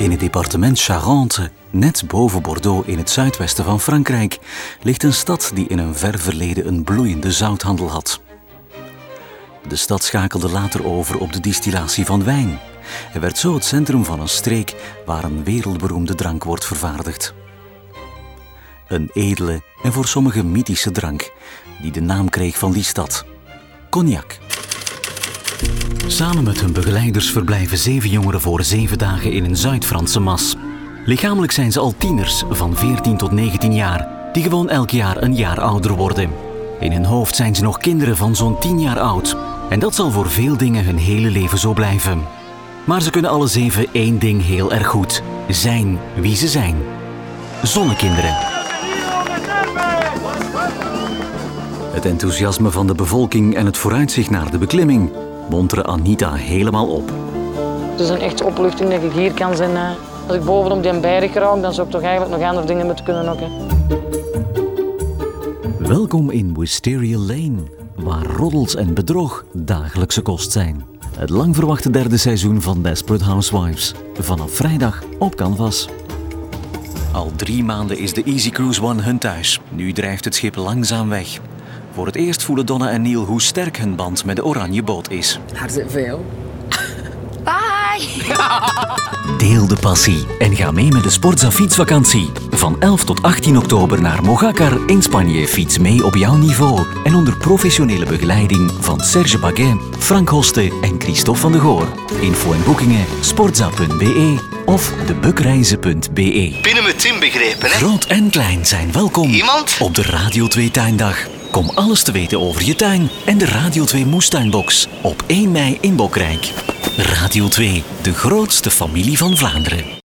In het departement Charente, net boven Bordeaux in het zuidwesten van Frankrijk, ligt een stad die in een ver verleden een bloeiende zouthandel had. De stad schakelde later over op de distillatie van wijn en werd zo het centrum van een streek waar een wereldberoemde drank wordt vervaardigd. Een edele en voor sommigen mythische drank die de naam kreeg van die stad: cognac. Samen met hun begeleiders verblijven 7 jongeren voor 7 dagen in een Zuid-Franse mas. Lichamelijk zijn ze al tieners van 14 tot 19 jaar, die gewoon elk jaar een jaar ouder worden. In hun hoofd zijn ze nog kinderen van zo'n 10 jaar oud. En dat zal voor veel dingen hun hele leven zo blijven. Maar ze kunnen alle 7 één ding heel erg goed: zijn wie ze zijn. Zonnekinderen. Het enthousiasme van de bevolking en het vooruitzicht naar de beklimming monteren Anita helemaal op. Het is een echte opluchting dat ik hier kan zijn. Als ik bovenop die berg raak, dan zou ik toch eigenlijk nog andere dingen moeten kunnen ook. Welkom in Wisteria Lane, waar roddels en bedrog dagelijkse kost zijn. Het lang verwachte 3e seizoen van Desperate Housewives. Vanaf vrijdag op Canvas. Al 3 maanden is de Easy Cruise One hun thuis. Nu drijft het schip langzaam weg. Voor het eerst voelen Donna en Neil hoe sterk hun band met de oranje boot is. Daar zit veel. Bye! Deel de passie en ga mee met de Sportza fietsvakantie. Van 11 tot 18 oktober naar Mojácar in Spanje. Fiets mee op jouw niveau en onder professionele begeleiding van Serge Paquet, Frank Hoste en Christophe van de Goor. Info en boekingen sportza.be of debukreizen.be. Binnen mijn team begrepen, hè? Groot en klein zijn welkom. Iemand? Op de Radio 2 Tuindag. Kom alles te weten over je tuin en de Radio 2 Moestuinbox op 1 mei in Bokrijk. Radio 2, de grootste familie van Vlaanderen.